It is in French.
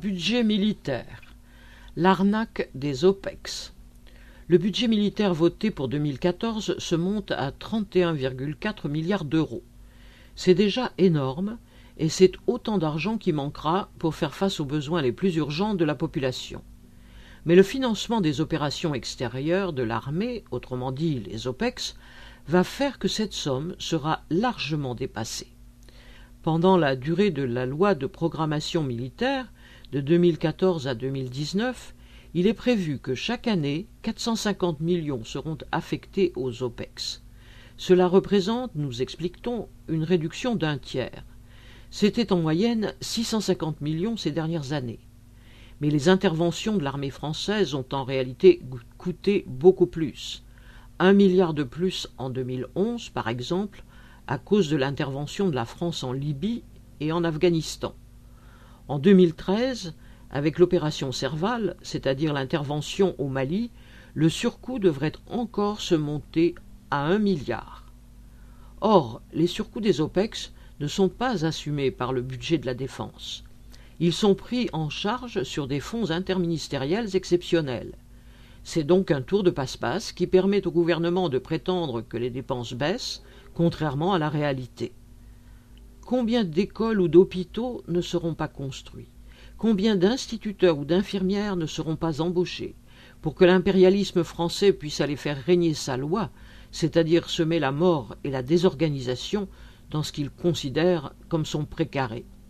Budget militaire. L'arnaque des OPEX. Le budget militaire voté pour 2014 se monte à 31,4 milliards d'euros. C'est déjà énorme et c'est autant d'argent qui manquera pour faire face aux besoins les plus urgents de la population. Mais le financement des opérations extérieures de l'armée, autrement dit les OPEX, va faire que cette somme sera largement dépassée. Pendant la durée de la loi de programmation militaire, de 2014 à 2019, il est prévu que chaque année, 450 millions seront affectés aux OPEX. Cela représente, nous explique-t-on, une réduction d'un tiers. C'était en moyenne 650 millions ces dernières années. Mais les interventions de l'armée française ont en réalité coûté beaucoup plus. 1 milliard de plus en 2011, par exemple, à cause de l'intervention de la France en Libye et en Afghanistan. En 2013, avec l'opération Serval, c'est-à-dire l'intervention au Mali, le surcoût devrait encore se monter à 1 milliard. Or, les surcoûts des OPEX ne sont pas assumés par le budget de la défense. Ils sont pris en charge sur des fonds interministériels exceptionnels. C'est donc un tour de passe-passe qui permet au gouvernement de prétendre que les dépenses baissent, contrairement à la réalité. Combien d'écoles ou d'hôpitaux ne seront pas construits? Combien d'instituteurs ou d'infirmières ne seront pas embauchés pour que l'impérialisme français puisse aller faire régner sa loi, c'est-à-dire semer la mort et la désorganisation dans ce qu'il considère comme son précaré?